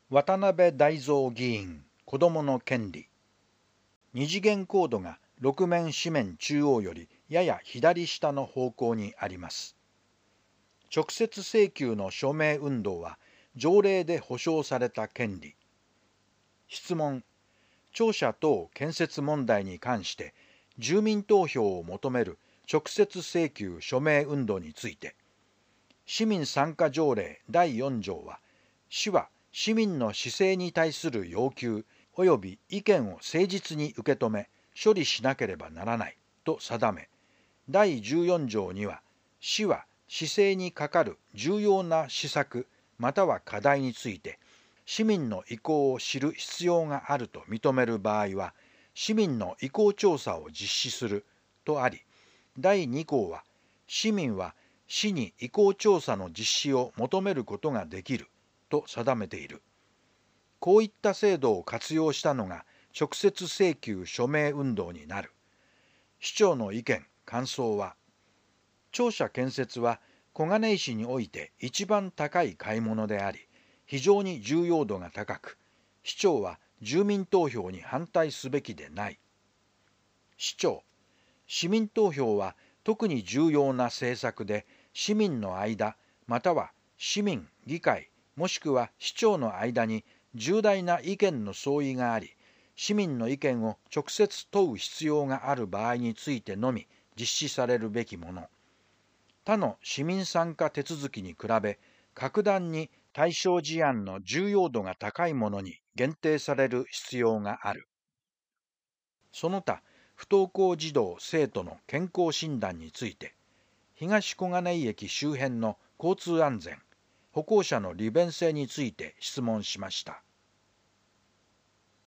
渡辺大蔵議員、子どもの権利。二次元コードが6面紙面中央よりやや左下の方向にあります。直接請求の署名運動は条例で保障された権利。質問。庁舎等建設問題に関して住民投票を求める直接請求署名運動について、市民参加条例第4条は、市は市民の市政に対する要求及び意見を誠実に受け止め、処理しなければならないと定め、第14条には、市は市政に係る重要な施策または課題について、市民の意向を知る必要があると認める場合は、市民の意向調査を実施するとあり、第2項は、市民は市に意向調査の実施を求めることができると定めている。こういった制度を活用したのが直接請求署名運動になる。市長の意見・感想は、庁舎建設は小金井市において一番高い買い物であり、非常に重要度が高く、市長は住民投票に反対すべきでない。市長、市民投票は特に重要な政策で、市民の間、または市民、議会、もしくは市長の間に重大な意見の相違があり、市民の意見を直接問う必要がある場合についてのみ実施されるべきもの。他の市民参加手続きに比べ、格段に対象事案の重要度が高いものに限定される必要がある。その他、不登校児童・生徒の健康診断について、東小金井駅周辺の交通安全、歩行者の利便性について質問しました。